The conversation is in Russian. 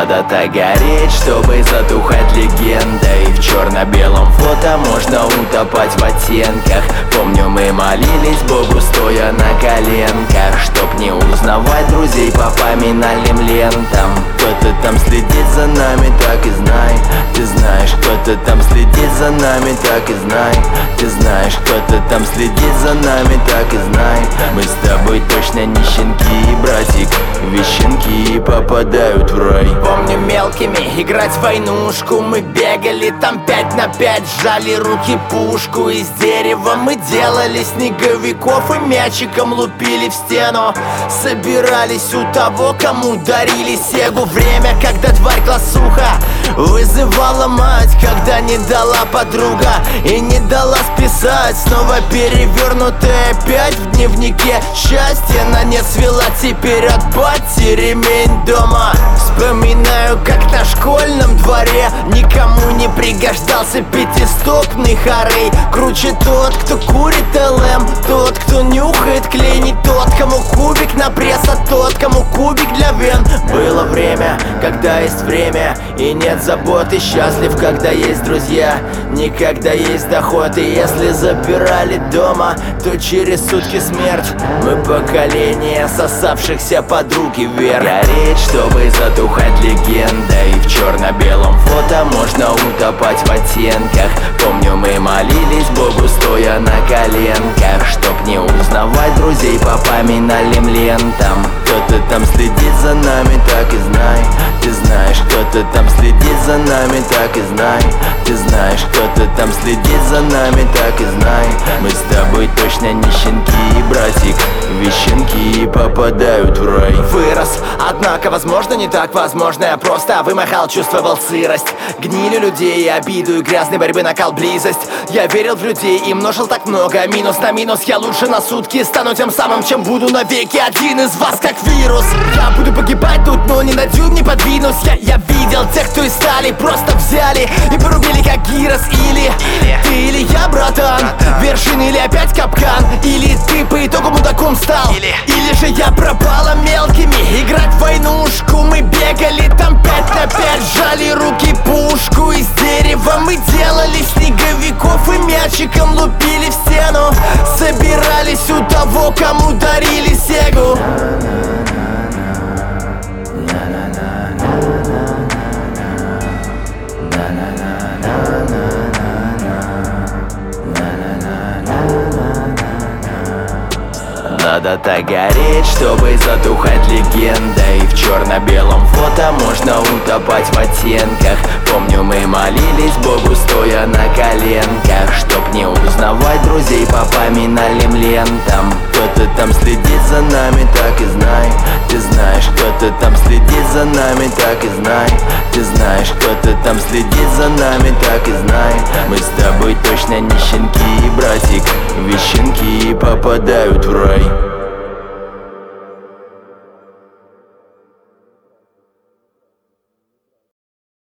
Надо так гореть, чтобы затухать легендой. В черно-белом фото можно утопать в оттенках. Помню, мы молились Богу, стоя на коленках, чтоб не узнавать друзей по поминальным лентам. Кто-то там следит за нами, так и знай. Ты знаешь, кто-то там следит за нами, так и знай. Ты знаешь, кто-то там следит за нами, так и знай. Мы с тобой точно не щенки, братик. Ведь щенки попадают в рай. Помню, мелкими играть в войнушку. Мы бегали там 5 на 5, сжали руки пушку. Из дерева мы делали снеговиков и мячиком лупили в стену. Собирались у того, кому дарили сегу. Время, когда тварь классуха вызывала мать, когда не дала подруга и не дала списать. Снова перевернутая опять в дневнике. Счастье на нет свела, теперь от бати ремень дома. Вспоминаю, как на школьном дворе никому не пригождался пятистопный Харей. Круче тот, кто курит ЛМ, тот, кто нюхает клей. Не тот, кому кубик на пресс, а тот, кому кубик для вен. Было время, когда есть время и нет забот, и счастлив, когда есть друзья, не когда есть доход. И если запирали дома, то через сутки смерть. Мы поколение сосавшихся под руки вверх. Гореть, чтобы затухать легендой. В черно-белом фото можно утопать в оттенках. Помню, мы молились Богу, стоя на коленках, чтоб не узнавать друзей по поминальным лентам. Кто-то там следит за нами, так и знай. Ты знаешь, кто-то там следит за нами, так и знай. Ты знаешь, кто-то там следит за нами, так и знай. Мы с тобой точно не щенки, братик. Ведь щенки попадают в рай. Вырос, однако, возможно, не так возможно. Я просто вымахал, чувствовал сырость, гнили людей и обиду, и грязной борьбы накал близость. Я верил в людей и множил так много. Минус на минус, я лучше на сутки стану тем самым, чем буду навеки. Один из вас как вирус. Я буду погибать тут, но ни на дюйм не подвинусь. Я видел тех, кто из стали просто взяли и порубили как гирос. Или ты, или я, братан. Вершина или опять капкан. Или ты по итогу мудаком стал. Или же я пропала мелкими играть в войнушку. Мы бегали там 5 на 5, сжали руки пушку. Из дерева мы делали снеговиков и мячиком лупили в стену. Собирались у того, кому дарили сегу. Надо так гореть, чтобы затухать легендой. В черно-белом фото можно утопать в оттенках. Помню, мы молились Богу, стоя на коленках, чтоб не узнавать друзей по поминальным лентам. Кто-то там следит за нами, так и знай. Ты знаешь, кто-то там следит за нами, так и знай. Ты знаешь, кто-то там следит за нами, так и знай. Мы с тобой точно не щенки, братик. Ведь щенки попадают в рай.